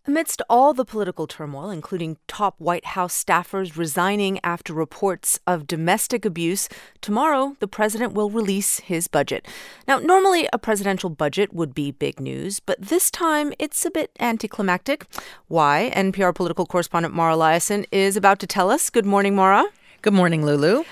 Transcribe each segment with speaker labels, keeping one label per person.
Speaker 1: Amidst all the political turmoil, including top White House staffers resigning after reports of domestic abuse, tomorrow the president will release his budget. Now, normally a presidential budget would be big news, but this time it's a bit anticlimactic. Why? NPR political correspondent Mara Liasson is about to tell us. Good morning, Mara.
Speaker 2: Good morning, Lulu.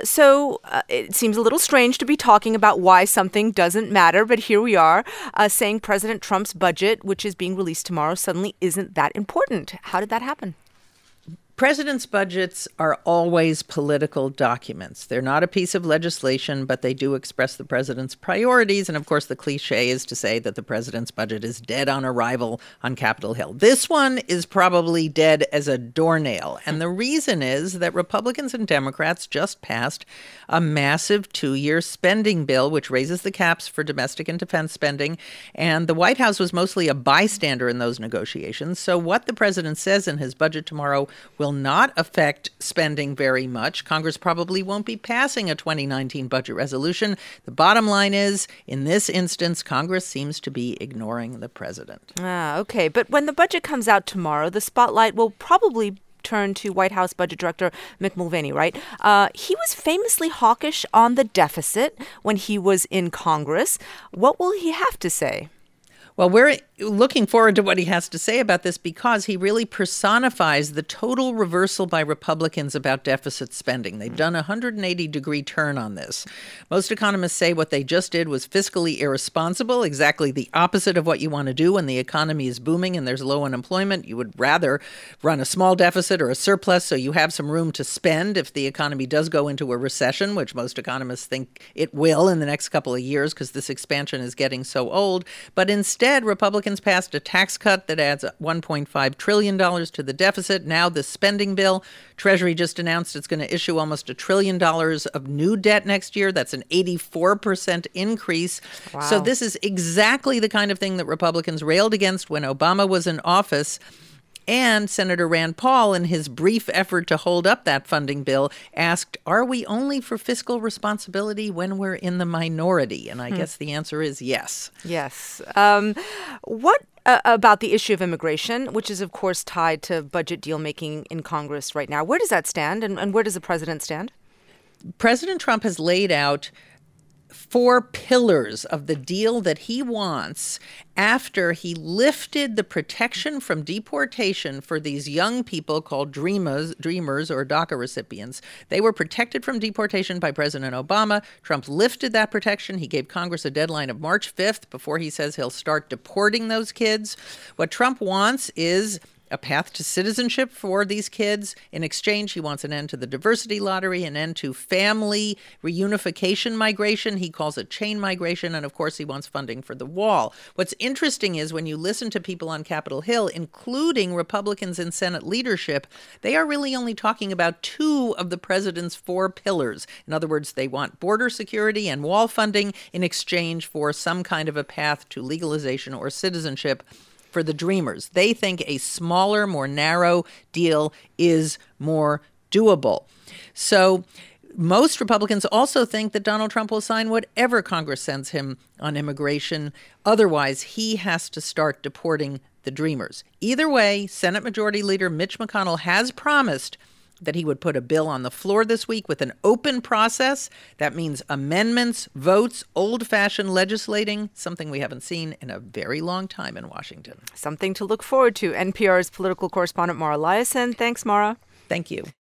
Speaker 1: So it seems a little strange to be talking about why something doesn't matter, but here we are saying President Trump's budget, which is being released tomorrow, suddenly isn't that important. How did that happen?
Speaker 2: Presidents' budgets are always political documents. They're not a piece of legislation, but they do express the president's priorities. And of course, the cliche is to say that the president's budget is dead on arrival on Capitol Hill. This one is probably dead as a doornail. And the reason is that Republicans and Democrats just passed a massive 2-year spending bill, which raises the caps for domestic and defense spending. And the White House was mostly a bystander in those negotiations. So what the president says in his budget tomorrow will not affect spending very much. Congress probably won't be passing a 2019 budget resolution. The bottom line is, in this instance, Congress seems to be ignoring the president.
Speaker 1: Okay. But when the budget comes out tomorrow, the spotlight will probably turn to White House Budget Director Mick Mulvaney, right? He was famously hawkish on the deficit when he was in Congress. What will he have to say?
Speaker 2: Well, we're looking forward to what he has to say about this because he really personifies the total reversal by Republicans about deficit spending. They've done a 180-degree turn on this. Most economists say what they just did was fiscally irresponsible, exactly the opposite of what you want to do when the economy is booming and there's low unemployment. You would rather run a small deficit or a surplus so you have some room to spend if the economy does go into a recession, which most economists think it will in the next couple of years because this expansion is getting so old. But instead, Republicans passed a tax cut that adds $1.5 trillion to the deficit. Now the spending bill, Treasury just announced it's going to issue almost $1 trillion of new debt next year. That's an 84% increase.
Speaker 1: Wow.
Speaker 2: So this is exactly the kind of thing that Republicans railed against when Obama was in office. And Senator Rand Paul, in his brief effort to hold up that funding bill, asked, are we only for fiscal responsibility when we're in the minority? And I guess the answer is yes.
Speaker 1: Yes. What about the issue of immigration, which is, of course, tied to budget deal making in Congress right now? Where does that stand, and where does the president stand?
Speaker 2: President Trump has laid out 4 pillars of the deal that he wants after he lifted the protection from deportation for these young people called dreamers or DACA recipients. They were protected from deportation by President Obama. Trump lifted that protection. He gave Congress a deadline of March 5th before he says he'll start deporting those kids. What Trump wants is a path to citizenship for these kids. In exchange, he wants an end to the diversity lottery, an end to family reunification migration. He calls it chain migration. And of course, he wants funding for the wall. What's interesting is when you listen to people on Capitol Hill, including Republicans in Senate leadership, they are really only talking about 2 of the president's 4 pillars. In other words, they want border security and wall funding in exchange for some kind of a path to legalization or citizenship for the dreamers. They think a smaller, more narrow deal is more doable. So most Republicans also think that Donald Trump will sign whatever Congress sends him on immigration. Otherwise, he has to start deporting the dreamers. Either way, Senate Majority Leader Mitch McConnell has promised that he would put a bill on the floor this week with an open process. That means amendments, votes, old-fashioned legislating, something we haven't seen in a very long time in Washington.
Speaker 1: Something to look forward to. NPR's political correspondent Mara Liasson. Thanks, Mara.
Speaker 2: Thank you.